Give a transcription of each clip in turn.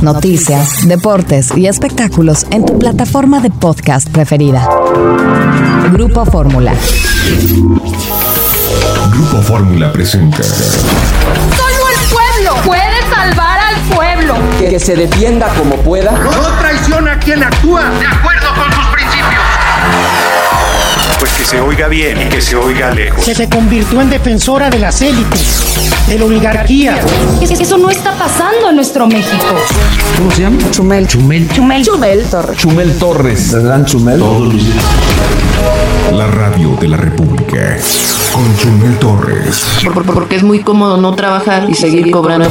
noticias, deportes y espectáculos en tu plataforma de podcast preferida. Grupo Fórmula. Grupo Fórmula presenta. Solo el pueblo puede salvar al pueblo. Que se defienda como pueda. No traiciona a quien actúa de acuerdo con sus principios. Pues que se oiga bien y que se oiga lejos. Se convirtió en defensora de las élites, de la oligarquía. Eso no está pasando en nuestro México. ¿Cómo se llama? Chumel Torres. Chumel Torres. ¿Verdad, Chumel? Todos los días. La radio de la República. Con Chumel Torres. Porque es muy cómodo no trabajar y seguir cobrando.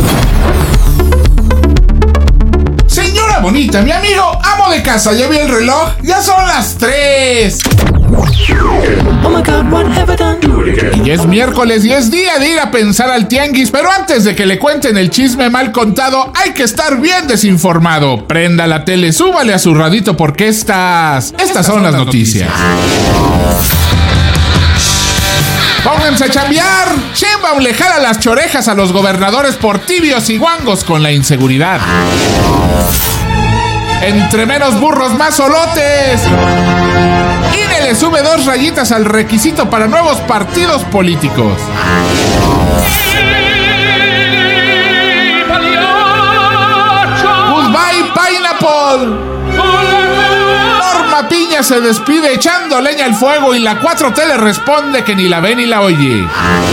Señora bonita, mi amigo, amo de casa, ya vi el reloj, ya son las 3. Y ya es miércoles y es día de ir a pensar al tianguis, pero antes de que le cuenten el chisme mal contado, hay que estar bien desinformado. Prenda la tele, súbale a su radito porque estas son las noticias. ¡Pónganse a chambear! Sheinbaum le jala las chorejas a los gobernadores por tibios y guangos con la inseguridad. Entre menos burros, más solotes. INE le sube 2 rayitas al requisito para nuevos partidos políticos. Goodbye, Pineapple. Norma Piña se despide echando leña al fuego y la 4T le responde que ni la ve ni la oye.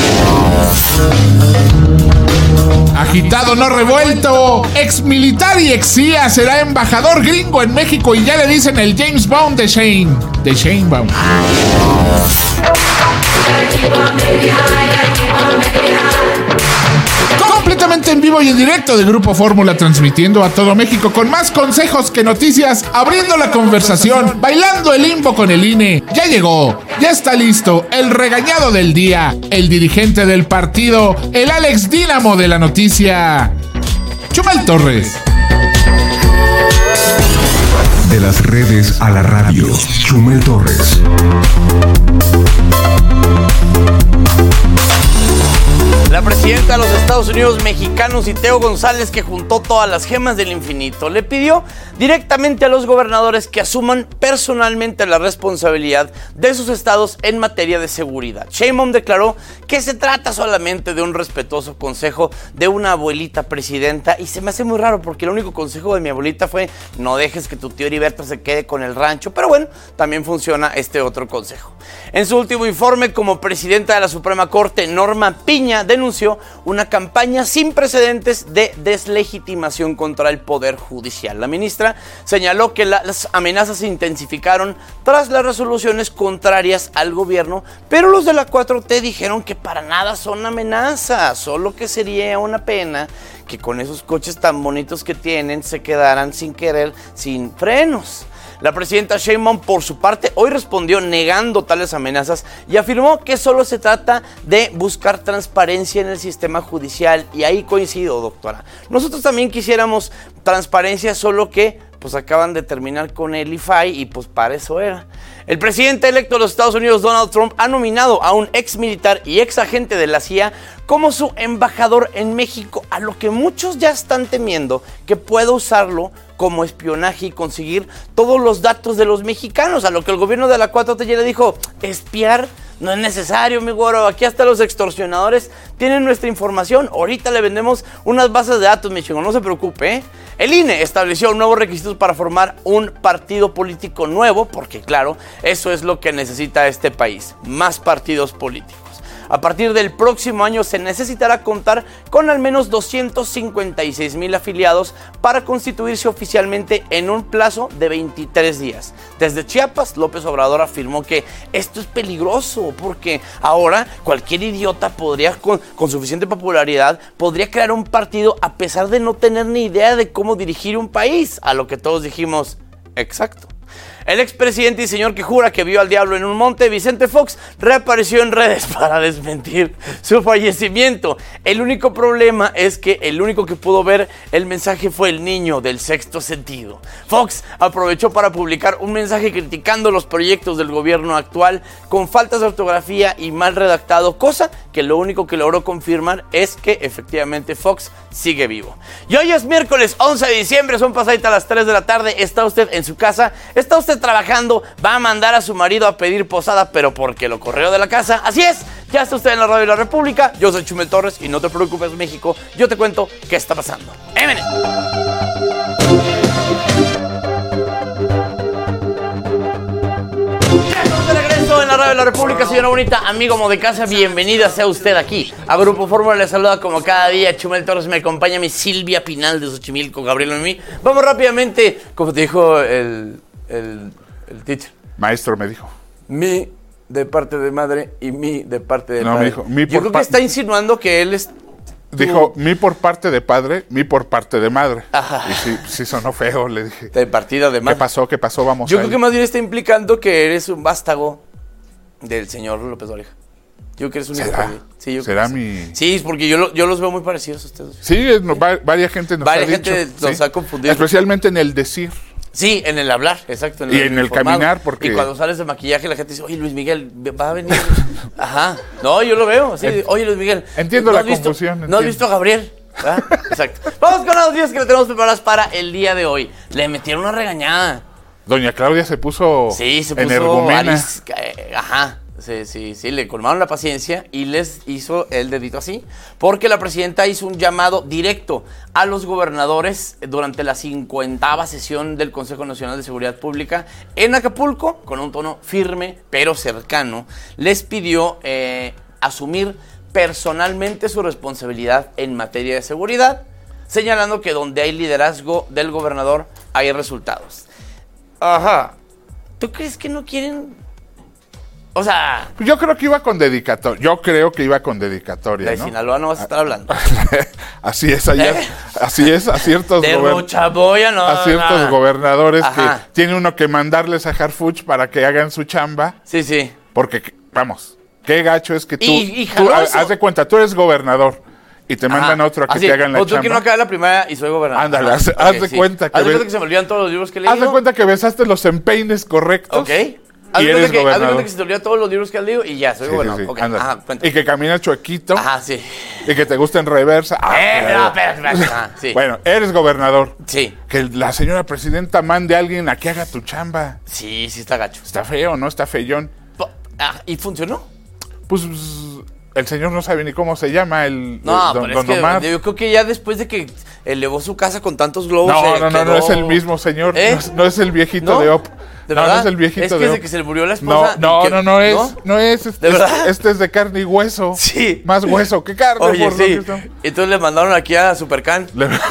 Agitado no revuelto, ex militar y ex CIA será embajador gringo en México y ya le dicen el James Bond de Sheinbaum. Completamente en vivo y en directo de Grupo Fórmula, transmitiendo a todo México con más consejos que noticias, abriendo la conversación, bailando el limbo con el INE. Ya llegó, ya está listo, el regañado del día, el dirigente del partido, el Alex Dínamo de la noticia, Chumel Torres. De las redes a la radio, Chumel Torres. La presidenta de los Estados Unidos mexicanos, Teo González, que juntó todas las gemas del infinito, le pidió directamente a los gobernadores que asuman personalmente la responsabilidad de sus estados en materia de seguridad. Sheinbaum declaró que se trata solamente de un respetuoso consejo de una abuelita presidenta, y se me hace muy raro porque el único consejo de mi abuelita fue no dejes que tu tío Heriberto se quede con el rancho, pero bueno, también funciona este otro consejo. En su último informe como presidenta de la Suprema Corte, Norma Piña denunció una campaña sin precedentes de deslegitimación contra el Poder Judicial. La ministra señaló que las amenazas se intensificaron tras las resoluciones contrarias al gobierno, pero los de la 4T dijeron que para nada son amenazas, solo que sería una pena que con esos coches tan bonitos que tienen se quedaran sin querer, sin frenos. La presidenta Sheinbaum, por su parte, hoy respondió negando tales amenazas y afirmó que solo se trata de buscar transparencia en el sistema judicial. Y ahí coincido, doctora. Nosotros también quisiéramos transparencia, solo que pues acaban de terminar con el IFAI y pues para eso era. El presidente electo de los Estados Unidos, Donald Trump, ha nominado a un ex militar y ex agente de la CIA como su embajador en México, a lo que muchos ya están temiendo que pueda usarlo como espionaje y conseguir todos los datos de los mexicanos, a lo que el gobierno de la 4T ya le dijo, espiar no es necesario, mi güero, aquí hasta los extorsionadores tienen nuestra información, ahorita le vendemos unas bases de datos, mi chingo, no se preocupe, ¿eh? El INE estableció nuevos requisitos para formar un partido político nuevo, porque claro, eso es lo que necesita este país, más partidos políticos. A partir del próximo año se necesitará contar con al menos 256,000 afiliados para constituirse oficialmente en un plazo de 23 días. Desde Chiapas, López Obrador afirmó que esto es peligroso porque ahora cualquier idiota podría, con suficiente popularidad, podría crear un partido a pesar de no tener ni idea de cómo dirigir un país, a lo que todos dijimos, exacto. El expresidente y señor que jura que vio al diablo en un monte, Vicente Fox, reapareció en redes para desmentir su fallecimiento. El único problema es que el único que pudo ver el mensaje fue el niño del sexto sentido. Fox aprovechó para publicar un mensaje criticando los proyectos del gobierno actual con faltas de ortografía y mal redactado, cosa que lo único que logró confirmar es que efectivamente Fox sigue vivo. Y hoy es miércoles 11 de diciembre, son pasaditas las 3 de la tarde, está usted en su casa, está usted trabajando, va a mandar a su marido a pedir posada, pero porque lo corrió de la casa. Así es, ya está usted en la radio de la República, yo soy Chumel Torres y no te preocupes, México, yo te cuento qué está pasando. ¡Émene! En la radio de la República, señora bonita, amigo amo de casa, bienvenida sea usted aquí a Grupo Fórmula. Le saluda como cada día Chumel Torres, me acompaña mi Silvia Pinal de Xochimilco, Gabriel Noemí. Vamos rápidamente, como te dijo el teacher. Maestro me dijo. Mi de parte de madre y mi de parte de padre. No, me dijo, mi Yo creo que está insinuando que él es... Dijo, mi por parte de padre, mi por parte de madre. Ajá. Y sí sonó feo, le dije. De partida de madre. ¿Qué pasó? Vamos Yo creo que más bien está implicando que eres un vástago del señor López Dóriga. Yo creo que eres un hijo de... Sí, yo ¿Será creo que mi...? Sí, es porque yo los veo muy parecidos a ustedes. Sí, varias gente nos ha dicho. Varias gente nos ha confundido. Especialmente en el decir. Sí, en el hablar, exacto. Y en el caminar, porque... Y cuando sales de maquillaje la gente dice, oye, Luis Miguel, va a venir. Ajá. No, yo lo veo. Sí, oye, Luis Miguel. Entiendo la confusión. ¿No has visto a Gabriel? ¿Ah? Exacto. Vamos con las noticias que le tenemos preparadas para el día de hoy. Le metieron una regañada. Doña Claudia se puso energumena. Ajá. Sí, le colmaron la paciencia y les hizo el dedito así, porque la presidenta hizo un llamado directo a los gobernadores durante la 50ª sesión del Consejo Nacional de Seguridad Pública en Acapulco, con un tono firme pero cercano. Les pidió asumir personalmente su responsabilidad en materia de seguridad, señalando que donde hay liderazgo del gobernador hay resultados. Ajá. ¿Tú crees que no quieren...? O sea... Yo creo que iba con dedicatoria. De ¿no? Sinaloa no vas a estar hablando. Así es, allá. Así es, a ciertos gobernadores Ajá. que tiene uno que mandarles a Harfuch para que hagan su chamba. Sí. Porque, vamos, qué gacho es que tú haz de cuenta, tú eres gobernador y te mandan a otro a que te hagan la chamba. Tú que no acabé la primaria y soy gobernador. Ándale, haz de cuenta que... Haz de cuenta que se me olvidan todos los libros que he leído. Haz de cuenta que besaste los empeines correctos. Ok. Haz de cuenta que se te olvidan todos los libros que has leído y ya, soy gobernador. Sí. Okay. Ajá, y que caminas chuequito. Ajá, sí. Y que te gusta en reversa. Sí. Bueno, eres gobernador. Sí. Que la señora presidenta mande a alguien a que haga tu chamba. Sí, está gacho. Está feo, ¿no? Está feyón. ¿Y funcionó? Pues el señor no sabe ni cómo se llama, don Omar. Yo creo que ya después de que elevó su casa con tantos globos... No es el mismo señor. No es el viejito de OP. ¿De verdad? No es el viejito es que de desde que se le murió la esposa. No es. ¿De verdad? Este es de carne y hueso. Sí. Más hueso que carne. Oye, sí. Entonces le mandaron aquí a Supercan.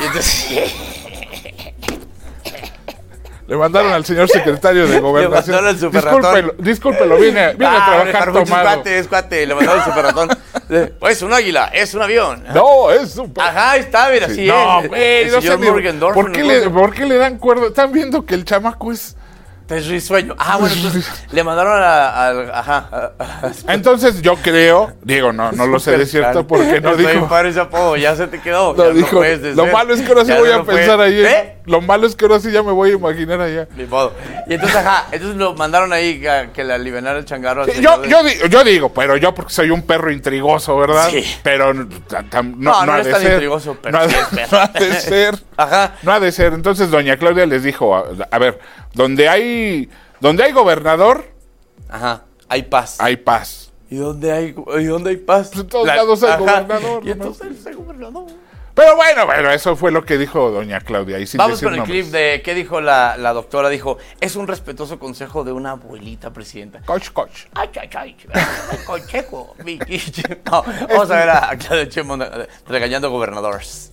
Le mandaron al señor secretario de Gobernación. Le mandaron al superratón. Discúlpelo, viene a trabajar tomado. Es cuate, le mandaron al superratón. Es un águila, es un avión. No, es un... Ajá, ahí está, mira, sí. No, güey, no sé ¿por qué le dan cuerda? Están viendo que el chamaco es risueño. Bueno, entonces le mandaron Entonces yo creo, no lo sé de cierto porque no dijo. Ese apodo, ya se te quedó. No dijo. Lo malo es que ahora sí voy a pensar ahí. Lo malo es que ahora sí ya me voy a imaginar allá. Ni modo. Y entonces, entonces lo mandaron ahí a que le alivianara el changarro. Yo digo, pero yo porque soy un perro intrigoso, ¿verdad? Sí. Pero no ha de tan ser. Intrigoso, pero no ha de ser. Ajá. No ha de ser. Entonces doña Claudia les dijo, a ver, donde hay gobernador, ajá, hay paz. Hay paz. ¿Y dónde hay paz? Pues en todos lados hay gobernador. Y entonces hay gobernador. Pero bueno, eso fue lo que dijo doña Claudia. Y sin Vamos con el nombres. clip de qué dijo la doctora. Dijo, es un respetuoso consejo de una abuelita presidenta. Coach. Ay, consejo. No, vamos a ver a Claudia Sheinbaum regañando gobernadores.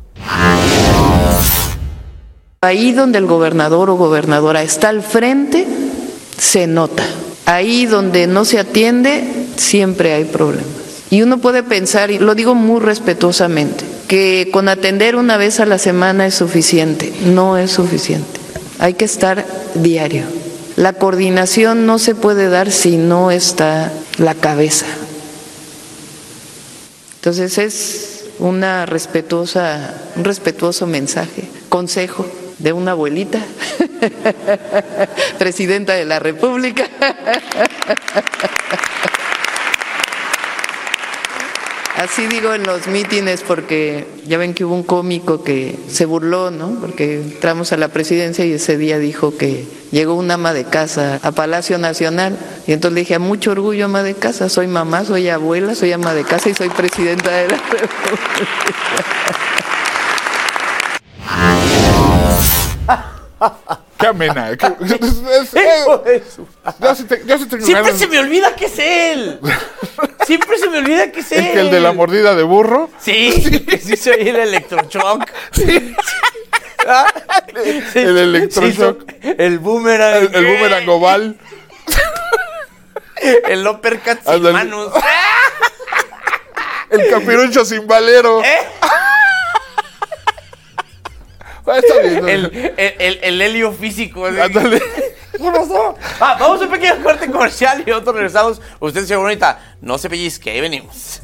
Ahí donde el gobernador o gobernadora está al frente, se nota. Ahí donde no se atiende, siempre hay problemas. Y uno puede pensar, y lo digo muy respetuosamente, que con atender una vez a la semana es suficiente. No es suficiente. Hay que estar diario. La coordinación no se puede dar si no está la cabeza. Entonces es un respetuoso mensaje, consejo de una abuelita, presidenta de la República. Así digo en los mítines porque ya ven que hubo un cómico que se burló, ¿no? Porque entramos a la presidencia y ese día dijo que llegó una ama de casa a Palacio Nacional y entonces le dije, a mucho orgullo ama de casa, soy mamá, soy abuela, soy ama de casa y soy presidenta de la República. Qué amena. Siempre se me olvida que es él. Siempre se me olvida que es él. ¿El de la mordida de burro? Sí, que sí soy el electroshock. Sí. El electroshock. El boomerang. El boomerang oval. El uppercut sin manos. El capirucho sin valero. Está bien, el helio físico. Ándale. ¿Qué pasó? Vamos a un pequeño corte comercial y nosotros regresamos. Usted, señor Bonita, no se pellizque, ahí venimos.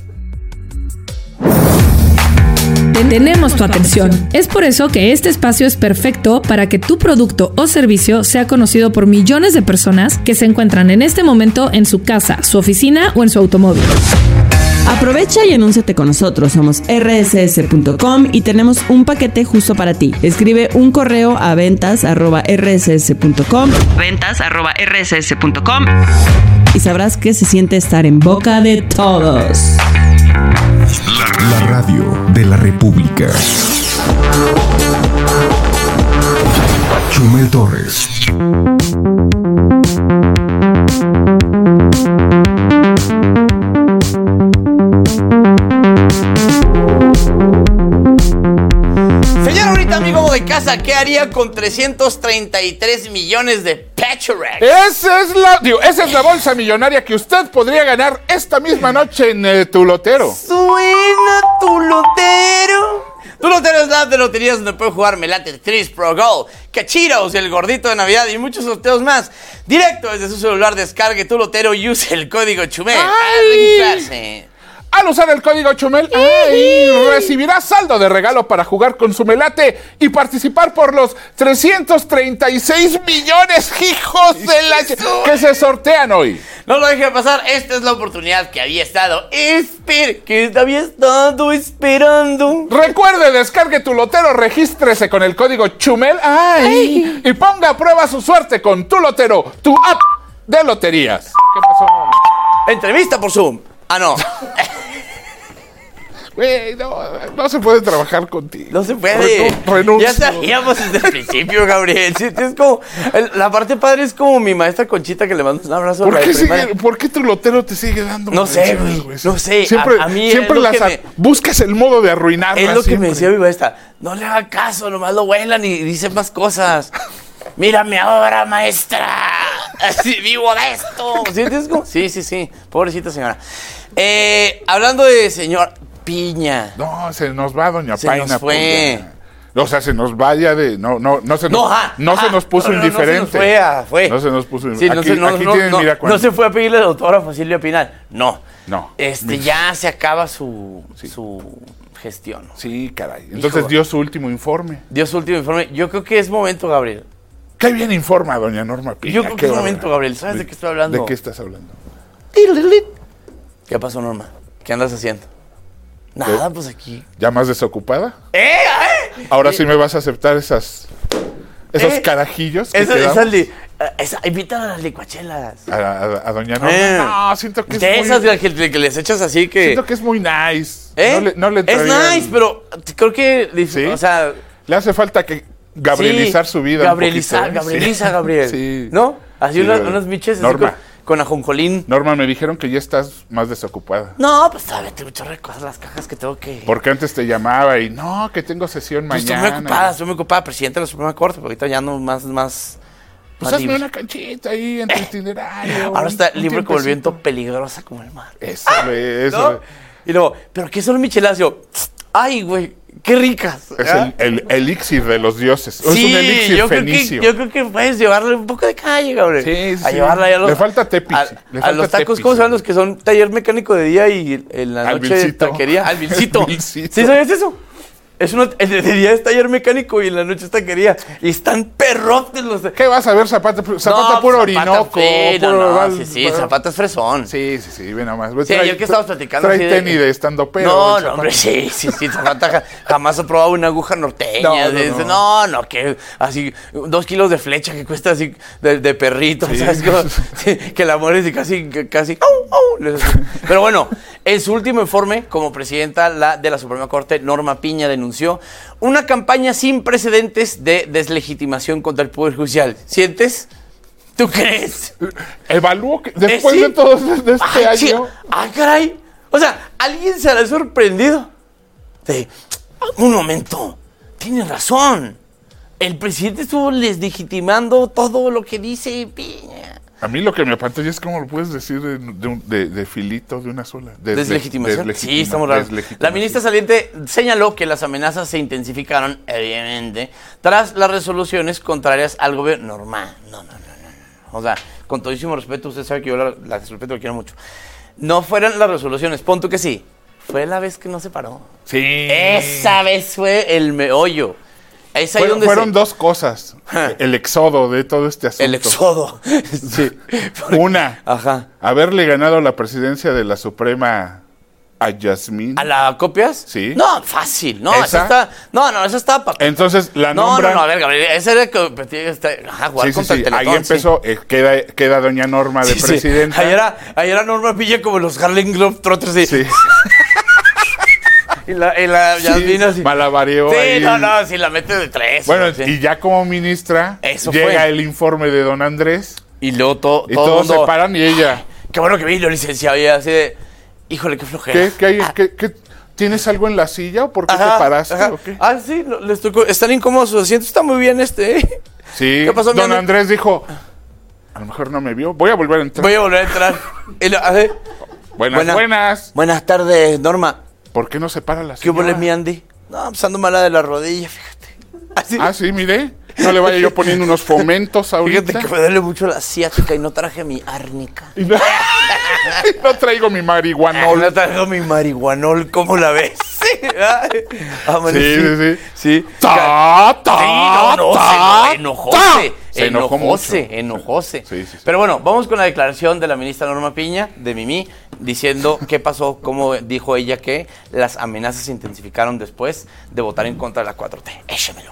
Tenemos tu atención. Es por eso que este espacio es perfecto para que tu producto o servicio sea conocido por millones de personas que se encuentran en este momento en su casa, su oficina o en su automóvil. Aprovecha y anúnciate con nosotros. Somos rss.com y tenemos un paquete justo para ti. Escribe un correo a ventas@rss.com. ventas@rss.com y sabrás qué se siente estar en boca de todos. La radio de la República. Chumel Torres. Señor, ahorita amigo de casa, ¿qué haría con 333 millones de Petrorex? Esa es la bolsa millonaria que usted podría ganar esta misma noche en tu lotero. Suena tu lotero. Tu lotero es la app de loterías donde puedes jugar Melate 3 Pro Gold, Cachiros, el gordito de Navidad y muchos sorteos más. Directo desde su celular, descargue tu lotero y use el código Chumel al registrarse. Al usar el código Chumel, recibirá saldo de regalo para jugar con su Melate y participar por los 336 millones, hijos de la que se sortean hoy. No lo deje pasar, esta es la oportunidad que había estado esperando. Recuerde, descargue tu lotero, regístrese con el código Chumel y ponga a prueba su suerte con tu lotero, tu app de loterías. ¿Qué pasó? Entrevista por Zoom. Ah, no. Güey, no se puede trabajar contigo. No se puede. Renuncio. Ya sabíamos desde el principio, Gabriel. Sí, es como, la parte padre es como mi maestra Conchita que le mando un abrazo. ¿Por qué tu lotero te sigue dando? No sé, güey. No sé. Siempre, a mí siempre buscas el modo de arruinarla. Es lo que me decía mi maestra. No le haga caso, nomás lo vuelan y dicen más cosas. Mírame ahora, maestra. Así, vivo de esto. ¿Sientes como? Sí. Pobrecita señora. Hablando de señor Piña. No, se nos va doña se Paina. Nos fue. O sea, se nos vaya de... No se nos puso indiferente. No se nos puso indiferente. Aquí tienen, mira, no se fue a pedirle el autógrafo a Silvia Pinal. No. Ya se acaba su gestión. Sí, caray. Entonces dio su último informe. Yo creo que es momento, Gabriel. Qué bien informa doña Norma Piña. Yo creo que es momento, Gabriel. ¿Sabes de qué estoy hablando? ¿De qué estás hablando? ¿Qué pasó, Norma? ¿Qué andas haciendo? Nada, pues aquí. ¿Ya más desocupada? Ahora sí me vas a aceptar esos carajillos que invitan a las licuachelas. A doña Norma. No, siento que de esas que les echas así que... Siento que es muy nice. No le es nice, pero creo que... ¿Sí? O sea... Le hace falta que gabrielizar su vida. Gabrieliza, Gabriel. Sí. ¿No? Así unos miches Norma. Con ajonjolín. Norma, me dijeron que ya estás más desocupada. No, pues sabes, tengo muchas cosas, las cajas que tengo que... Porque antes te llamaba y no, que tengo sesión mañana. Estoy muy ocupada, presidente de la Suprema Corte, porque ahorita ya no más pues hazme una canchita ahí en tu itinerario. Ahora está libre como el viento, peligrosa como el mar. Eso. ¿No? Y luego, ¿pero qué son los micheladas? Yo, ay, güey, qué ricas. Es el elixir de los dioses. Sí, es un elixir fenicio. Yo creo que puedes llevarle un poco de calle, cabrón. Sí. Llevarla a los, le falta tepis. A los tacos, ¿cómo se llaman los que son taller mecánico de día y en la noche taquería? Alvilcito. ¿Sí sabes eso? Es de día es taller mecánico y en la noche es taquería. Y están perrotes los... ¿Qué vas a ver, Zapata? Zapata puro Orinoco. Sí, Zapata es fresón. Sí, ve nomás. Sí, ayer que estábamos platicando... Trae tenis de estando pero. No, hombre, sí. Zapata jamás ha probado una aguja norteña. No, que así 2 kilos de flecha que cuesta así de perrito. Sí. ¿Sabes? Que la mueres y casi... Pero bueno, en su último informe como presidenta de la Suprema Corte, Norma Piña denunció una campaña sin precedentes de deslegitimación contra el Poder Judicial. ¿Sientes? ¿Tú crees? Evalúo que después de todo de este año... caray. O sea, ¿alguien se ha sorprendido? Un momento. Tienes razón. El presidente estuvo deslegitimando todo lo que dice Piña. A mí lo que me apantalla es cómo lo puedes decir de filito, de una sola. ¿Deslegitimación? Sí, estamos raros. La ministra saliente señaló que las amenazas se intensificaron, evidentemente, tras las resoluciones contrarias al gobierno. Normal. No. O sea, con todísimo respeto, usted sabe que yo la respeto, lo quiero mucho. No fueron las resoluciones, pon tú que sí. Fue la vez que no se paró. Sí. Esa vez fue el meollo. Fueron dos cosas. El éxodo de todo este asunto. El éxodo. Sí. Una, haberle ganado la presidencia de la Suprema a Yasmín. ¿A la copias? Sí. No, fácil. No, esa está para... Entonces la nombran... No, a ver, Gabriel, esa era que... jugar contra el Teletón. Ahí empezó, queda doña Norma de presidenta. Ahí era Norma Pilla como los Harlem Globetrotters. Sí. Y la Yasmín así. Malabareó ahí. Sí, la mete de 3. Bueno, y ya como ministra, llega el informe de don Andrés. Y luego todos se paran y ella... Qué bueno que vino, licenciado. Y así de... Híjole, qué flojera. ¿Qué tienes algo en la silla o por qué te paraste? ¿O qué? Sí, les tocó. Están incómodos sus asientos. Está muy bien Sí. ¿Qué pasó, don Andrés dijo... A lo mejor no me vio. Voy a volver a entrar. Buenas. Buenas tardes, Norma. ¿Por qué no se para la señora? ¿Qué huele mi Andy? No, pues ando mala de la rodilla, fíjate. Sí, mire. No le vaya yo poniendo unos fomentos ahorita. Fíjate que me duele mucho la ciática y no traje mi árnica. No traigo mi marihuanol. No traigo mi marihuanol, ¿cómo la ves? Sí. Enojóse. Sí. Pero bueno, vamos con la declaración de la ministra Norma Piña, de Mimi, diciendo qué pasó, cómo dijo ella que las amenazas se intensificaron después de votar en contra de la 4T. Échamelo.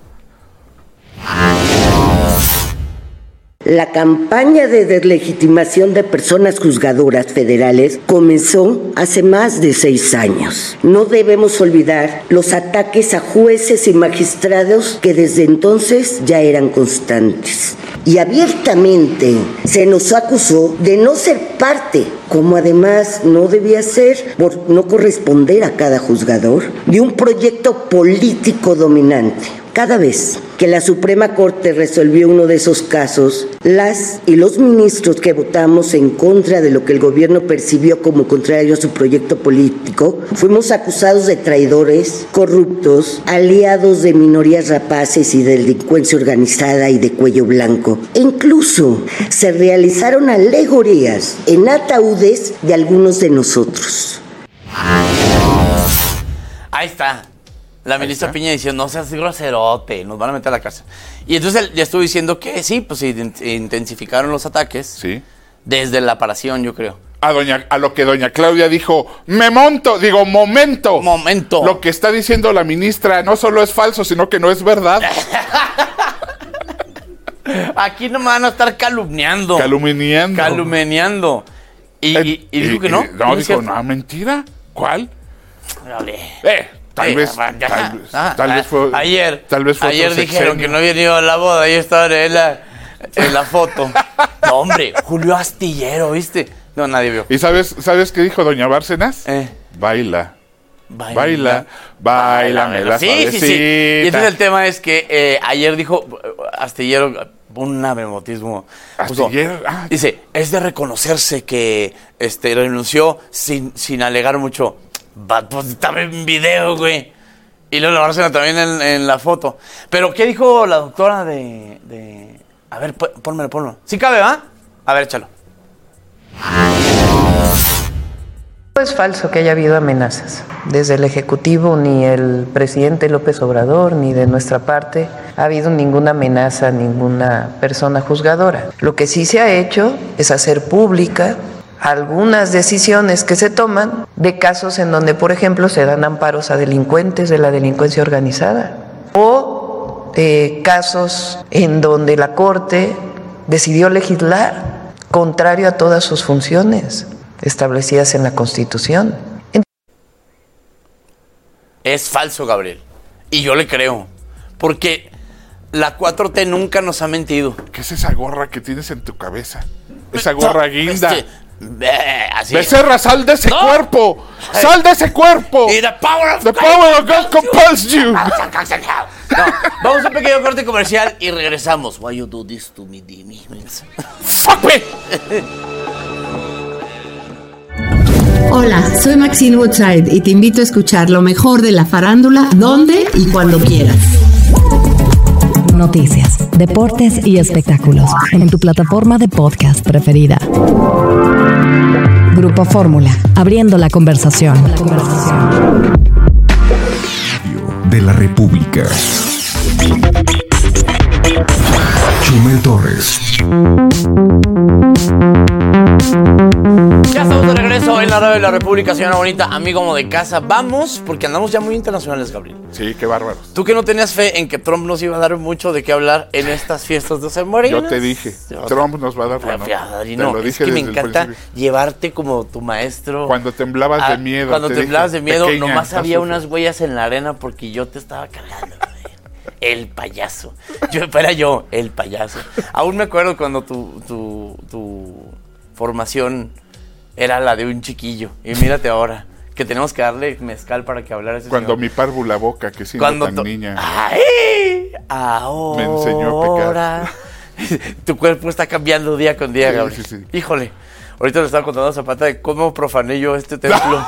La campaña de deslegitimación de personas juzgadoras federales comenzó hace más de 6 años. No debemos olvidar los ataques a jueces y magistrados que desde entonces ya eran constantes. Y abiertamente se nos acusó de no ser parte, como además no debía ser por no corresponder a cada juzgador, de un proyecto político dominante. Cada vez que la Suprema Corte resolvió uno de esos casos, las y los ministros que votamos en contra de lo que el gobierno percibió como contrario a su proyecto político, fuimos acusados de traidores, corruptos, aliados de minorías rapaces y de delincuencia organizada y de cuello blanco. E incluso se realizaron alegorías en ataúdes de algunos de nosotros. Ahí está. La ministra Piña diciendo, no seas groserote, nos van a meter a la cárcel. Y entonces ya estuvo diciendo que sí, pues se intensificaron los ataques. Sí. Desde la aparición, yo creo. A lo que doña Claudia dijo, momento. Lo que está diciendo la ministra no solo es falso, sino que no es verdad. Aquí no me van a estar calumniando. Calumniando. Y dijo que no. No, dijo, no, mentira. ¿Cuál? Tal vez fue. Ayer dijeron que no había ido a la boda. Ahí estaba en la foto. No, hombre, Julio Astillero, ¿viste? No, nadie vio. ¿Y sabes qué dijo doña Bárcenas? Baila. Bailame la suavecita. Sí. Y entonces el tema es que ayer dijo Astillero, un emotismo. Astillero. Dice, es de reconocerse que renunció sin alegar mucho. Pues estaba en video, güey. Y luego Bárcena también en la foto. Pero, ¿qué dijo la doctora de... A ver, pónmelo. ¿Sí cabe, va? A ver, échalo. Es falso que haya habido amenazas. Desde el Ejecutivo, ni el presidente López Obrador, ni de nuestra parte, ha habido ninguna amenaza a ninguna persona juzgadora. Lo que sí se ha hecho es hacer pública algunas decisiones que se toman de casos en donde, por ejemplo, se dan amparos a delincuentes de la delincuencia organizada, o de casos en donde la Corte decidió legislar contrario a todas sus funciones establecidas en la Constitución. Es falso, Gabriel. Y yo le creo. Porque la 4T nunca nos ha mentido. ¿Qué es esa gorra que tienes en tu cabeza? Esa gorra guinda. Así. Becerra, sal de ese cuerpo. ¡Sal de ese cuerpo! Y the power of God compels you. No, vamos a un pequeño corte comercial y regresamos. Why you do this to me, demons? Fuck me. Hola, soy Maxine Woodside y te invito a escuchar lo mejor de la farándula, donde y cuando quieras. Noticias, deportes y espectáculos en tu plataforma de podcast preferida. Grupo Fórmula, abriendo la conversación. De la República. Chumel Torres. Ya estamos de regreso en la radio de la República, señora bonita, amigo como de casa. Vamos, porque andamos ya muy internacionales, Gabriel. Sí, qué bárbaros. Tú que no tenías fe en que Trump nos iba a dar mucho de qué hablar en estas fiestas de San Marino. Yo te dije, Trump nos va a dar la nota. Te lo dije, es que me encanta llevarte como tu maestro. Cuando temblabas de miedo. Cuando temblabas de miedo, pequeña, nomás había unas huellas en la arena porque yo te estaba cargando. El payaso. Yo, el payaso. Aún me acuerdo cuando tu formación era la de un chiquillo. Y mírate ahora, que tenemos que darle mezcal para que hablara ese Cuando señor. mi párvula boca, que siendo tan niña. ¡Ay! Ahora. Me enseñó a pecar. Tu cuerpo está cambiando día con día, Gabriel. Sí. Híjole. Ahorita le estaba contando a Zapata de cómo profané yo este templo.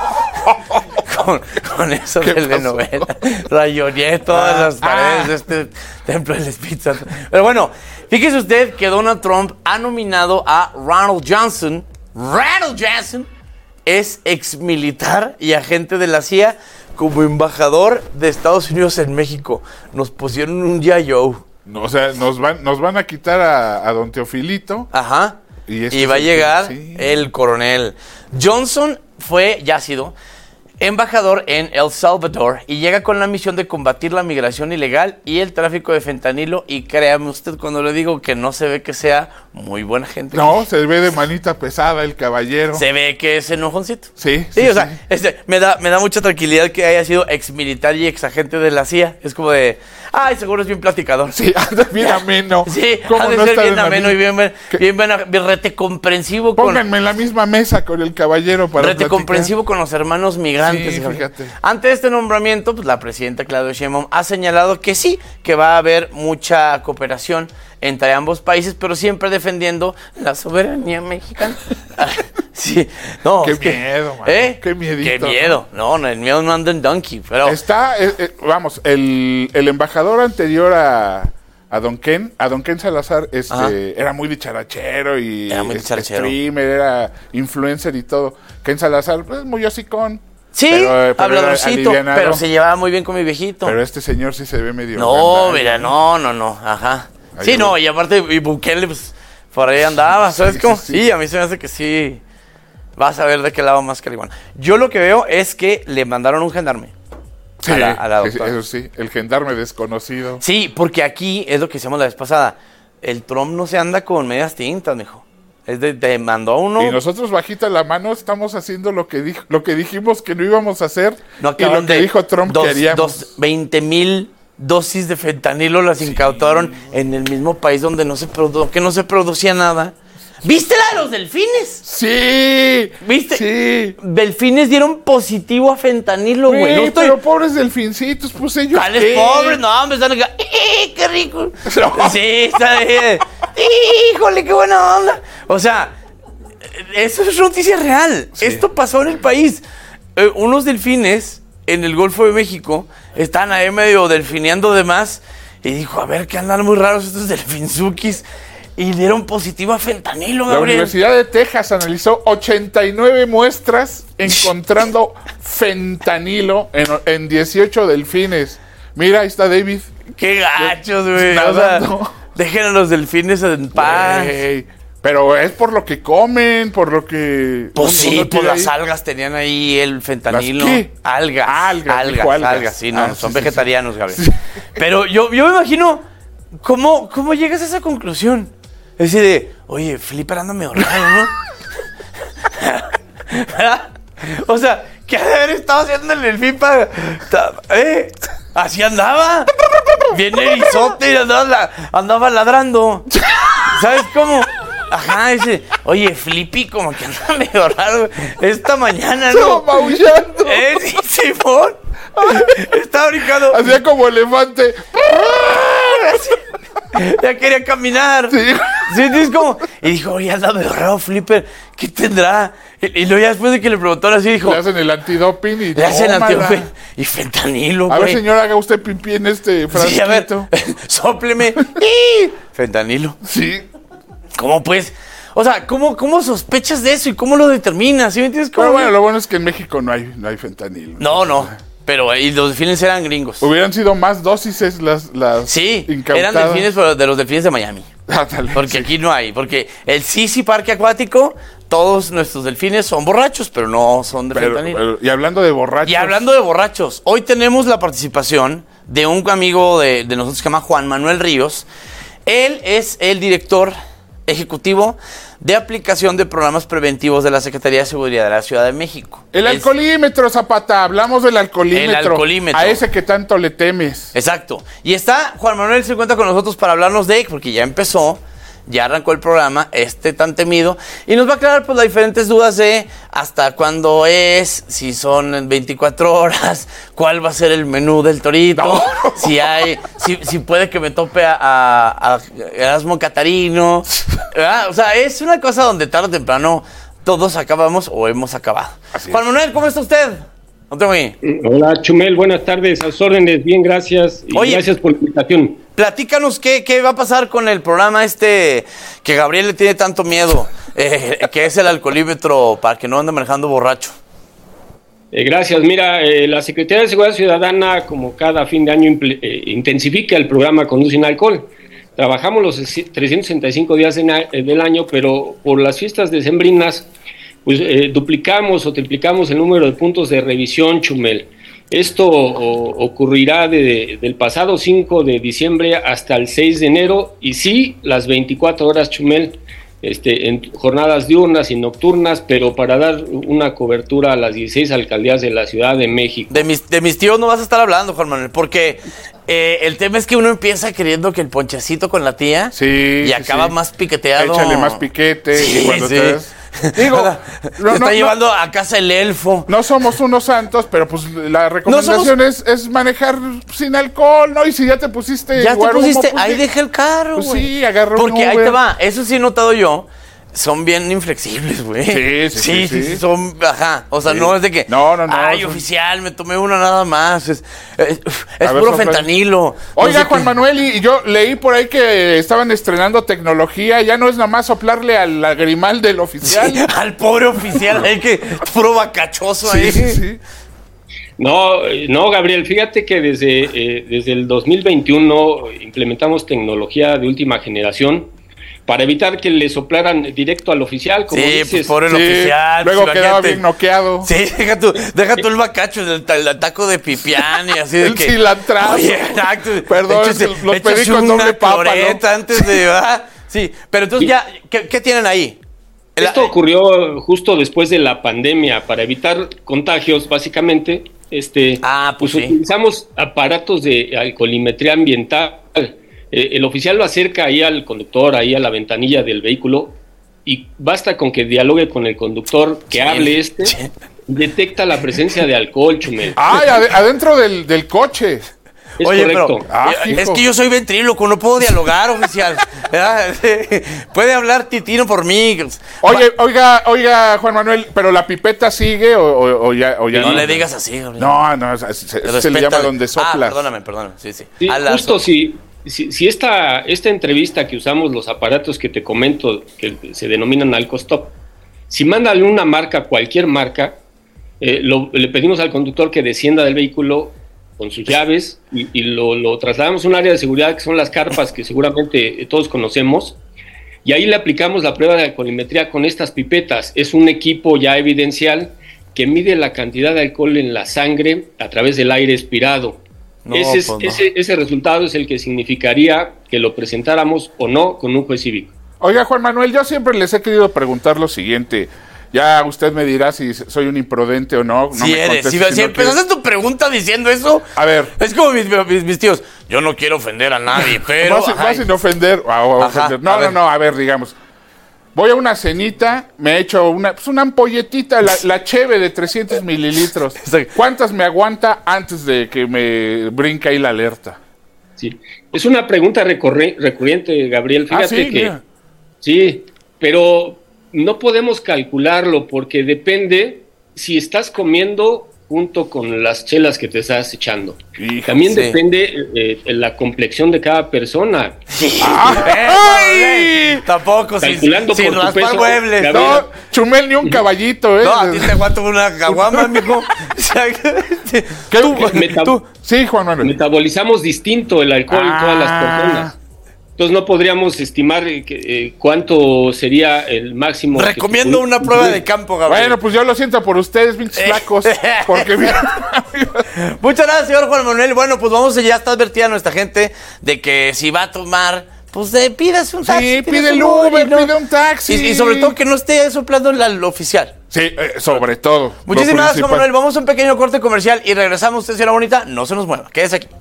Con eso de la novela. Rayoneé todas las paredes de este templo del Espíritu Santo. Pero bueno, fíjese usted que Donald Trump ha nominado a Ronald Johnson. Ronald Johnson es exmilitar y agente de la CIA como embajador de Estados Unidos en México. Nos pusieron un G.I. Joe. No, o sea, nos van a quitar a don Teofilito. Ajá. Y va a llegar el coronel. Johnson ya ha sido embajador en El Salvador y llega con la misión de combatir la migración ilegal y el tráfico de fentanilo. Y créame usted cuando le digo que no se ve que sea muy buena gente. No, se ve de manita pesada el caballero. Se ve que es enojoncito. Sí, o sea, me da mucha tranquilidad que haya sido ex militar y ex agente de la CIA. Es como de, seguro es bien platicador. Sí, bien ameno. Sí, ha de ser bien ameno y bien rete comprensivo. Pónganme en la misma mesa con el caballero para rete comprensivo con los hermanos migrantes. Sí, fíjate. Ante este nombramiento, pues la presidenta Claudia Sheinbaum ha señalado que sí, que va a haber mucha cooperación entre ambos países, pero siempre defendiendo la soberanía mexicana. Sí, no. Qué miedo, man. Qué miedito. Qué miedo. No, el miedo no anda en donkey, pero... Está, vamos, el embajador anterior a Don Ken Salazar, era muy dicharachero y streamer, era influencer y todo. Ken Salazar, pues, muy hocicón. Sí, habladorcito, pero se llevaba muy bien con mi viejito. Pero este señor sí se ve medio... No, mira, no, ajá. Ahí sí, no, y aparte, y Bukele, pues, por ahí andaba, ¿sabes cómo? Sí, a mí se me hace que sí, vas a ver de qué lado más que igual. Yo lo que veo es que le mandaron un gendarme. Sí, a la doctora. Eso sí, el gendarme desconocido. Sí, porque aquí es lo que hicimos la vez pasada. El Trump no se anda con medias tintas, mijo. Te mandó a uno. Y nosotros bajita la mano estamos haciendo lo que dijimos que no íbamos a hacer. No, y lo que dijo Trump que haríamos. 20,000 dosis de fentanilo las incautaron en el mismo país donde no se producía nada. ¿Viste la de los delfines? Sí. ¿Viste? Sí. Delfines dieron positivo a fentanilo, güey. Pero pobres delfincitos, pues ellos. ¿Cuáles pobres? No, me están acá. ¡Qué rico! No. Sí, está bien. ¡Híjole, qué buena onda! O sea, eso es noticia real. Sí. Esto pasó en el país. Unos delfines en el Golfo de México, estaban ahí medio delfineando de más, y dijo, a ver, que andan muy raros estos delfinzukis, y dieron positivo a fentanilo, Gabriel. La Universidad de Texas analizó 89 muestras encontrando fentanilo en 18 delfines. Mira, ahí está David. ¡Qué gachos, güey! O sea, dejen a los delfines en paz. Wey, pero es por lo que comen, por lo que... Pues sí, por las algas tenían ahí el fentanilo. ¿Qué? Algas, sí, no, son vegetarianos, Gabriel. Sí. Pero yo me imagino, ¿cómo llegas a esa conclusión? Es decir, de, oye, Flipper anda medio raro, ¿no? ¿Verdad? O sea, ¿qué ha de haber estado haciendo el delfín para...? Así andaba. Bien erizote y andaba ladrando. ¿Sabes cómo? Ajá, dice, oye, Flippy como que anda medio raro esta mañana, ¿no? Estaba maullando. Sí, Simón. Estaba brincando. Hacía como elefante. Ya quería caminar. Sí, es como... Y dijo, oye, anda medio raro, Flipper. ¿Qué tendrá? Y luego ya después de que le preguntaron así, dijo... Le hacen el antidoping y... Le hacen el antidoping y fentanilo, güey. A ver, señor, haga usted pipí en este frasquito. Sí, a ver, sópleme. Fentanilo. Sí. ¿Cómo pues? O sea, ¿cómo sospechas de eso y cómo lo determinas? ¿Sí me entiendes? Pero bueno, lo bueno es que en México no hay fentanilo. No. Pero los delfines eran gringos. Hubieran sido más dosis las sí, incautadas. Eran delfines, pero de los delfines de Miami. Porque aquí no hay. Porque el Sisi Parque Acuático, todos nuestros delfines son borrachos, pero no son de fentanilo. Y hablando de borrachos. Hoy tenemos la participación de un amigo de nosotros que se llama Juan Manuel Ríos. Él es el director ejecutivo de aplicación de programas preventivos de la Secretaría de Seguridad de la Ciudad de México. El alcoholímetro, Zapata, hablamos del alcoholímetro. El alcoholímetro. A ese que tanto le temes. Exacto. Y está Juan Manuel, se encuentra con nosotros para hablarnos de, porque ya empezó, ya arrancó el programa, tan temido, y nos va a aclarar pues las diferentes dudas de hasta cuándo es, si son 24 horas, cuál va a ser el menú del torito, si puede que me tope a Erasmo Catarino, ¿verdad? O sea, es una cosa donde tarde o temprano todos acabamos o hemos acabado. Juan Manuel, ¿cómo está usted? Hola, Chumel, buenas tardes, a sus órdenes, bien, gracias, y gracias por la invitación. Platícanos qué va a pasar con el programa que Gabriel le tiene tanto miedo, que es el alcoholímetro para que no ande manejando borracho. Gracias, mira, la Secretaría de Seguridad Ciudadana, como cada fin de año, intensifica el programa Conduce sin Alcohol. Trabajamos los 365 días del año, pero por las fiestas decembrinas, pues duplicamos o triplicamos el número de puntos de revisión, Chumel. Esto ocurrirá del pasado 5 de diciembre hasta el 6 de enero, y sí, las 24 horas, Chumel, en jornadas diurnas y nocturnas, pero para dar una cobertura a las 16 alcaldías de la Ciudad de México. De mis tíos no vas a estar hablando, Juan Manuel, porque el tema es que uno empieza queriendo que el ponchecito con la tía y acaba más piqueteado. Échale más piquete y cuando te das... Digo, te está llevando a casa el elfo. No somos unos santos, pero pues la recomendación es manejar sin alcohol, ¿no? Y si ya te pusiste... ahí deja el carro, pues sí, agarra un Porque Uber. ahí te va, eso sí he notado yo. Son bien inflexibles, güey. Sí, son, ajá. O sea, no es de que, ay, oficial, me tomé una nada más. Es puro fentanilo. Oiga, Juan Manuel, y yo leí por ahí que estaban estrenando tecnología. Ya no es nada más soplarle al lagrimal del oficial. Sí, al pobre oficial, hay que puro bacachoso ahí. Sí. No, Gabriel, fíjate que desde el 2021 implementamos tecnología de última generación para evitar que le soplaran directo al oficial, como dices. Pues por el oficial. Luego quedaba bien noqueado. Sí, deja tú el bacacho, el taco de pipián y así de el cilantrazo. Oye, exacto. Perdón, los pedí con doble papa, ¿no? Antes de... Sí, pero entonces ya, ¿qué tienen ahí? Esto ocurrió justo después de la pandemia. Para evitar contagios, básicamente, utilizamos aparatos de alcoholimetría ambiental. El oficial lo acerca ahí al conductor, ahí a la ventanilla del vehículo, y basta con que dialogue con el conductor, que hable detecta la presencia de alcohol, Chumel. ¡Ay, adentro del coche! Es Oye, correcto. pero es que yo soy ventríloco, no puedo dialogar, oficial. Puede hablar Titino por mí. Oiga, Juan Manuel, pero la pipeta sigue o ya no le digas así, Gabriel. No, se le llama donde soplas. Perdóname. Sí. Sí, justo si esta entrevista que usamos los aparatos que te comento, que se denominan Alcostop, si mandan una marca, cualquier marca, le pedimos al conductor que descienda del vehículo con sus llaves y lo trasladamos a un área de seguridad que son las carpas que seguramente todos conocemos, y ahí le aplicamos la prueba de alcoholimetría con estas pipetas. Es un equipo ya evidencial que mide la cantidad de alcohol en la sangre a través del aire expirado. Ese resultado es el que significaría que lo presentáramos o no con un juez cívico. Oiga, Juan Manuel, yo siempre les he querido preguntar lo siguiente. Ya usted me dirá si soy un imprudente o no. Si empezaste tu pregunta diciendo eso, a ver, es como mis tíos. Yo no quiero ofender a nadie, pero... Vas sin ofender. No, a ver, digamos. Voy a una cenita, me echo una ampolletita, la cheve de 300 mililitros. ¿Cuántas me aguanta antes de que me brinque ahí la alerta? Sí, es una pregunta recurrente, Gabriel. Fíjate que... Mira. Sí, pero no podemos calcularlo porque depende si estás comiendo junto con las chelas que te estás echando. También depende la complexión de cada persona. Tampoco calculando sin por tu peso. Muebles. No, Chumel, ni un caballito, No, a ti te aguanto una caguama, mijo. Sí, Juan Manuel. Metabolizamos distinto el alcohol en todas las personas. Entonces no podríamos estimar cuánto sería el máximo. Recomiendo una prueba de campo, Gabriel. Bueno, pues yo lo siento por ustedes, pinches flacos. Porque Muchas gracias, señor Juan Manuel. Bueno, pues ya está advertida nuestra gente de que si va a tomar, pues pídase un taxi. Sí, pide el Uber, pide un taxi. Y sobre todo que no esté soplando el oficial. Sí, sobre todo. Muchísimas gracias, Juan Manuel. Vamos a un pequeño corte comercial y regresamos. Usted, señora bonita, no se nos mueva. Quédese aquí.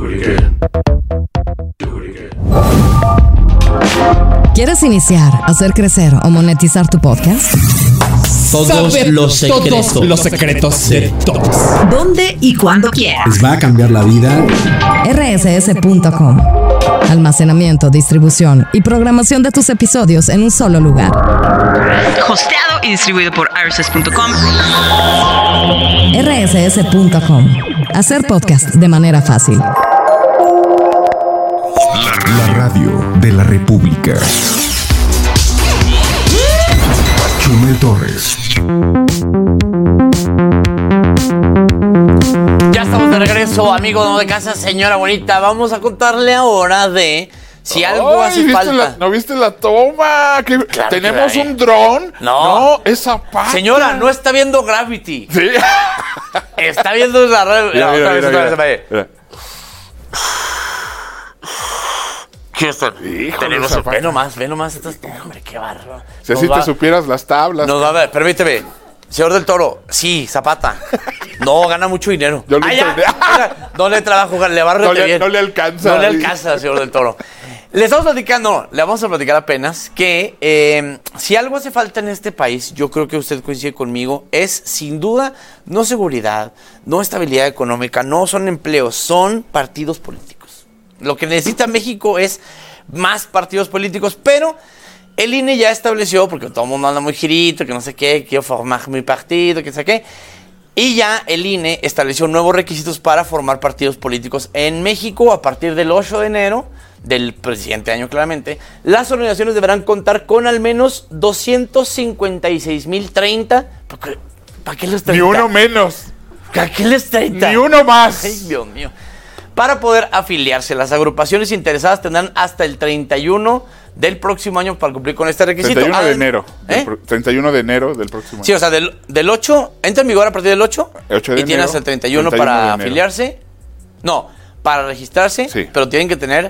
¿Quieres iniciar, hacer crecer o monetizar tu podcast? Todos los secretos de todos. ¿Dónde y cuándo quieras? Les va a cambiar la vida. rss.com. Almacenamiento, distribución y programación de tus episodios en un solo lugar. Hosteado y distribuido por rss.com. rss.com. Hacer podcast de manera fácil. La radio de la República. Chumel Torres. Ya estamos de regreso, amigo de casa, señora bonita. Vamos a contarle ahora de si algo hace falta. ¿No viste la toma? Claro, ¿tenemos un dron? No, esa parte. Señora, no está viendo Gravity. Sí. Está viendo la radio. Mira. ¿Qué está? Tenemos ve nomás. Hombre, qué bárbaro. Si así te supieras las tablas. A ver, permíteme. Señor del Toro, sí, Zapata. No, gana mucho dinero. Yo lo entendí. No le trabajo, le va bien. No le alcanza. No le alcanza, señor del Toro. Le vamos a platicar apenas que si algo hace falta en este país, yo creo que usted coincide conmigo, es sin duda no seguridad, no estabilidad económica, no son empleos, son partidos políticos. Lo que necesita México es más partidos políticos, pero el INE ya estableció, porque todo el mundo anda muy girito, que no sé qué, quiero formar mi partido, que no sé qué, y ya el INE estableció nuevos requisitos para formar partidos políticos en México a partir del 8 de enero del siguiente año, claramente. Las organizaciones deberán contar con al menos 256,030. ¿Para qué los 30? Ni uno menos. ¿Para qué los 30? Ni uno más. Ay, Dios mío. Para poder afiliarse, las agrupaciones interesadas tendrán hasta el 31 del próximo año para cumplir con este requisito. 31 de enero. 31 de enero del próximo año. Sí, o sea, del 8, entra en vigor a partir del 8. 8 de y tiene hasta el 31 para afiliarse. No, para registrarse, sí. Pero tienen que tener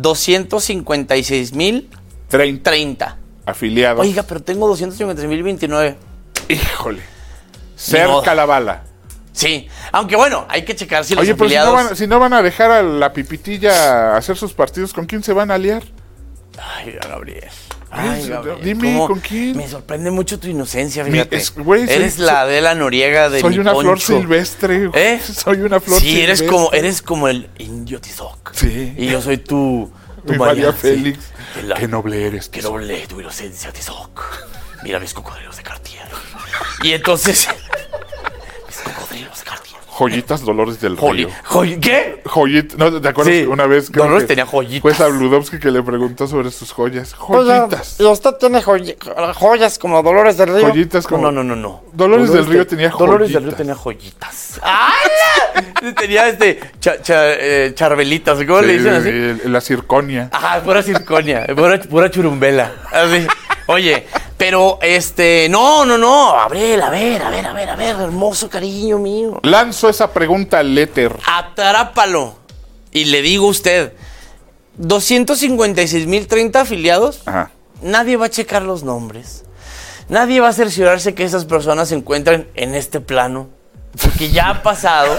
256,030 afiliados. Oiga, pero tengo 256,029. Híjole. Cerca la bala. Sí, aunque bueno, hay que checar si los afiliados... Oye, pero si no van a dejar a la pipitilla hacer sus partidos, ¿con quién se van a aliar? Ay, Gabriel. Ay, Gabriel, dime, ¿con quién? Me sorprende mucho tu inocencia, fíjate. Eres la Adela Noriega de soy mi una poncho. flor silvestre. Soy una flor silvestre. Sí, eres como el indio Tizoc. Sí. Y yo soy tu María Félix. Sí. Qué noble eres. Qué noble tu inocencia, Tizoc. Mira mis cocodrilos de Cartier. Y entonces... mis cocodrilos de Cartier. Dolores del Río. ¿Qué? ¿No te acuerdas una vez que Dolores tenía joyitas? Pues a Bludowski que le preguntó sobre sus joyas. Joyitas. Y usted tiene joyas como Dolores del Río. Joyitas como... No. Dolores del Río tenía joyitas. Dolores del Río tenía joyitas. ¡Ay! Tenía charbelitas. ¿Cómo le dicen así? La circonia. Ajá, pura circonia. Pura churumbela. Así. Oye, pero no, Abril, a ver, hermoso cariño mío. Lanzo esa pregunta al éter. Atrápalo. Y le digo a usted, 256,030 afiliados. Ajá. Nadie va a checar los nombres. Nadie va a cerciorarse que esas personas se encuentran en este plano. Porque ya ha pasado.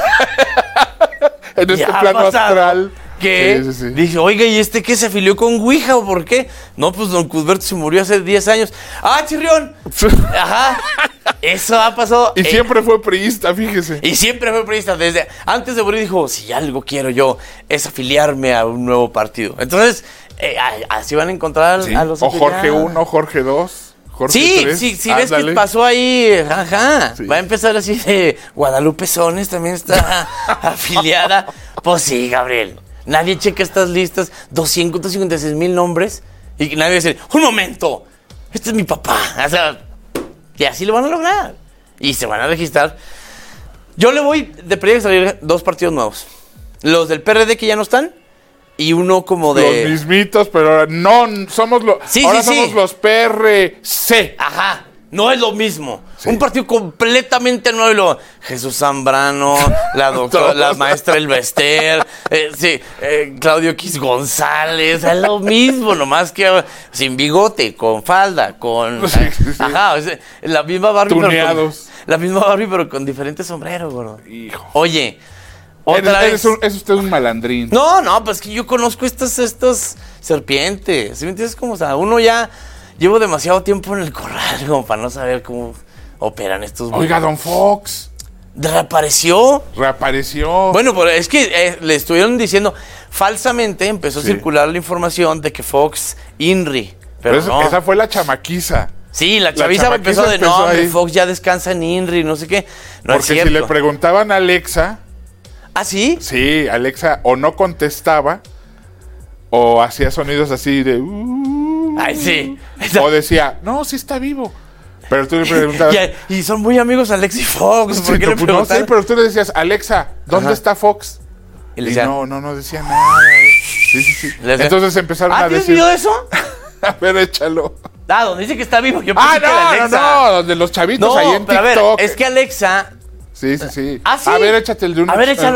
En este plano astral. Que dije, oiga, ¿y qué se afilió con Ouija o por qué? No, pues don Cusberto se murió hace 10 años. ¡Ah, chirrión! Ajá. Eso ha pasado. Y siempre fue priista, fíjese. Y siempre fue priista. Desde antes de morir dijo, si algo quiero yo es afiliarme a un nuevo partido. Entonces, así van a encontrar a los o Jorge 1, Jorge 2. Jorge 3. Sí, ves que pasó ahí, ajá. Sí. Va a empezar así de Guadalupe Sones también está afiliada. Pues sí, Gabriel. Nadie checa estas listas, 256,000 nombres, y nadie va a decir, un momento, este es mi papá. O sea, y así lo van a lograr. Y se van a registrar. Yo le voy de pedir que salir 2 partidos nuevos. Los del PRD que ya no están, y uno como de... Los mismitos, pero ahora no, somos los... ahora somos los PRC. Ajá. No es lo mismo. Sí. Un partido completamente nuevo. Y luego, Jesús Zambrano, la maestra Elvester, Claudio X González. Es lo mismo, nomás que sin bigote, con falda, con... Sí. Ajá, la misma Barbie. Tuneados. La misma Barbie, pero con diferentes sombreros, bro. Hijo. Oye, otra vez... Es usted un malandrín. No, pues que yo conozco estas serpientes. ¿Sí me entiendes? Como, o sea, uno ya... Llevo demasiado tiempo en el corral como para no saber cómo operan estos... Oiga, don Fox. ¿Reapareció? Bueno, pero es que le estuvieron diciendo... Falsamente empezó a circular la información de que Fox INRI. Pero no. Esa fue la chamaquiza. Sí, la chaviza empezó de Fox ya descansa en INRI, no sé qué. No porque si le preguntaban a Alexa... ¿Ah, sí? Sí, Alexa o no contestaba o hacía sonidos así de... Ay, sí. O decía, no, sí está vivo. Pero tú le preguntabas... Y son muy amigos Alex y Fox. ¿Por qué le preguntabas? No sé, pero tú le decías, Alexa, ¿dónde está Fox? Y le decía, no decía nada. Sí. Entonces empezaron a decir... ¿tienes video de eso? A ver, échalo. Donde dice que está vivo. Yo no, donde los chavitos ahí en TikTok. A ver, es que Alexa... Sí. ¿Ah, sí? A ver, échate el de uno. A ver, échalo.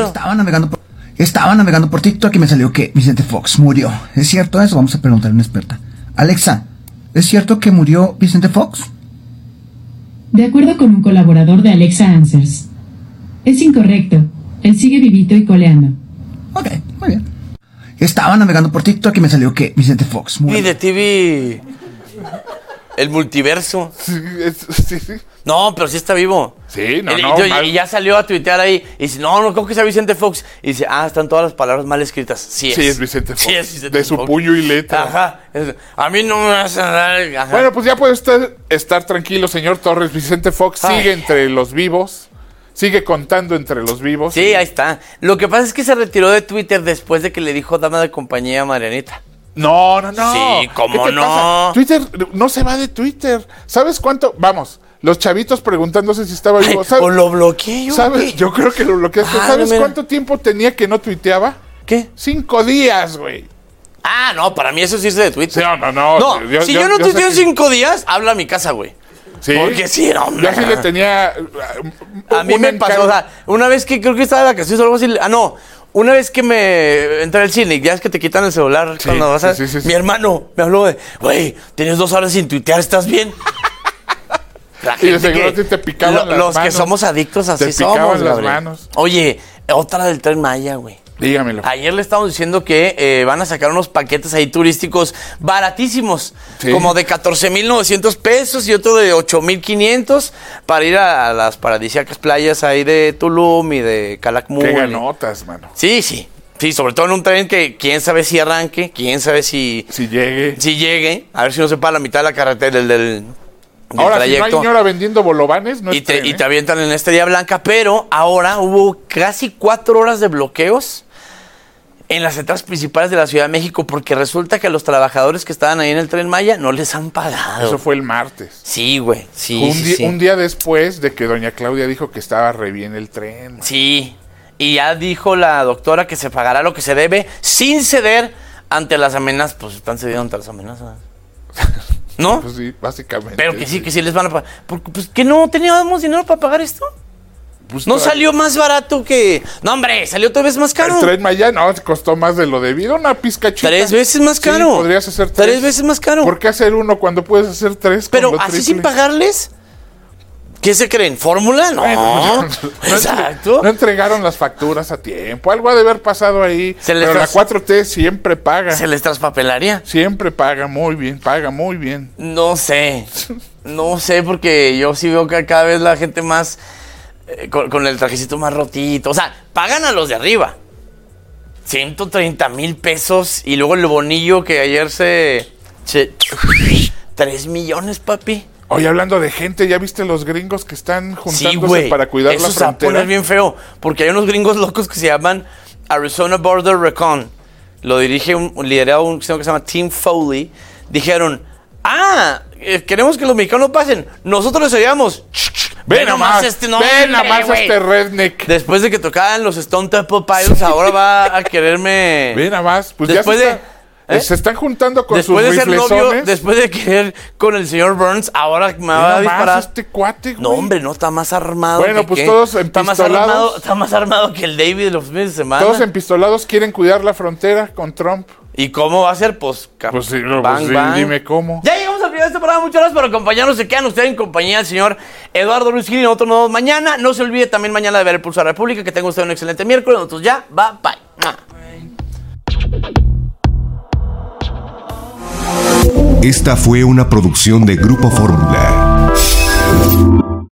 Estaba navegando por TikTok y me salió que Vicente Fox murió. ¿Es cierto eso? Vamos a preguntarle a una experta. Alexa, ¿es cierto que murió Vicente Fox? De acuerdo con un colaborador de Alexa Answers, es incorrecto. Él sigue vivito y coleando. Ok, muy bien. Estaba navegando por TikTok y me salió que Vicente Fox murió. Y de TV... El multiverso. Sí. No, pero sí está vivo. Sí, y ya salió a tuitear ahí. Y dice, no, ¿cómo que sea Vicente Fox? Y dice, están todas las palabras mal escritas. Sí es Vicente Fox. Sí es Vicente Fox. De su puño y letra. Ajá. A mí no me vas a dar... Ajá. Bueno, pues ya puede usted estar tranquilo, señor Torres. Vicente Fox sigue entre los vivos. Sigue contando entre los vivos. Sí, ahí está. Lo que pasa es que se retiró de Twitter después de que le dijo dama de compañía a Marianita. No. Sí, ¿cómo no? Pasa? Twitter no se va de Twitter. ¿Sabes cuánto? Vamos, los chavitos preguntándose si estaba vivo. O lo bloqueé yo. ¿Sabes? Yo creo que lo bloqueaste. ¿Sabes cuánto tiempo tenía que no tuiteaba? ¿Qué? 5 días, güey. No, para mí eso sí es de Twitter. Sí, no. Si yo no tuiteo en 5 días, habla a mi casa, güey. Sí. Porque sí, no. Yo sí le tenía... A mí me pasó, o sea, una vez que creo que estaba de vacaciones o algo así... Una vez que me entré al cine, ya es que te quitan el celular cuando vas a... Sí. Mi hermano me habló de, güey, tienes 2 horas sin tuitear, ¿estás bien? Y de seguro te picaban las manos. Los que somos adictos así somos, las manos. Oye, otra del Tren Maya, güey. Dígamelo. Ayer le estamos diciendo que van a sacar unos paquetes ahí turísticos baratísimos, como de 14,900 pesos y otro de 8,500 para ir a las paradisíacas playas ahí de Tulum y de Calakmul. Qué ganotas, mano. Sí, sobre todo en un tren que quién sabe si arranque, quién sabe si llegue, a ver si no se para la mitad de la carretera del ahora, trayecto. si no hay señora vendiendo bolovanes, no y te avientan en Estrella Blanca, pero ahora hubo casi 4 horas de bloqueos en las entradas principales de la Ciudad de México, porque resulta que a los trabajadores que estaban ahí en el Tren Maya no les han pagado. Eso fue el martes. Sí, güey. Sí, un día después de que doña Claudia dijo que estaba re bien el tren. Man. Sí, y ya dijo la doctora que se pagará lo que se debe sin ceder ante las amenazas. Pues están cediendo ante las amenazas. ¿No? Pues sí, básicamente. Pero que sí les van a pagar. Porque, pues, que no teníamos dinero para pagar esto. Pues no salió más barato que... No, hombre, salió 3 veces más caro. El Tren Maya no, costó más de lo debido. Una pizcachita. 3 veces más caro. Sí, podrías hacer 3. 3 veces más caro. ¿Por qué hacer uno cuando puedes hacer 3? Pero así triple? Sin pagarles. ¿Qué se creen? ¿Fórmula? No. Exacto. No entregaron las facturas a tiempo. Algo ha de haber pasado ahí. Pero la 4T siempre paga. ¿Se les traspapelaría? Siempre paga muy bien, No sé, porque yo sí veo que cada vez la gente más... Con el trajecito más rotito. O sea, pagan a los de arriba 130,000 pesos. Y luego el bonillo que ayer 3 millones, papi. Oye, hablando de gente, ¿ya viste los gringos que están juntándose para cuidar la frontera? Eso se va a poner bien feo, porque hay unos gringos locos que se llaman Arizona Border Recon. Lo dirige liderado un señor que se llama Tim Foley. Dijeron, queremos que los mexicanos pasen. Nosotros les ayudamos. Ven nomás este redneck. Después de que tocaban los Stone Temple Pilots, ahora va a quererme... Ven nomás. Pues después se están juntando con sus riflezones. Después de querer con el señor Burns, ahora me va a disparar. Este cuate, güey. No, hombre, no, está más armado. Bueno, pues todos empistolados. Está más armado que el David de los fines de semana. Todos empistolados quieren cuidar la frontera con Trump. ¿Y cómo va a ser? Pues bang. Dime cómo. Ya llegamos al final de este programa. Muchas gracias por acompañarnos. Se quedan ustedes en compañía del señor Eduardo Luis Gil y nosotros nos vemos mañana. No se olvide también mañana de ver el Pulso de la República. Que tenga usted un excelente miércoles. Nosotros ya, bye. Esta fue una producción de Grupo Fórmula.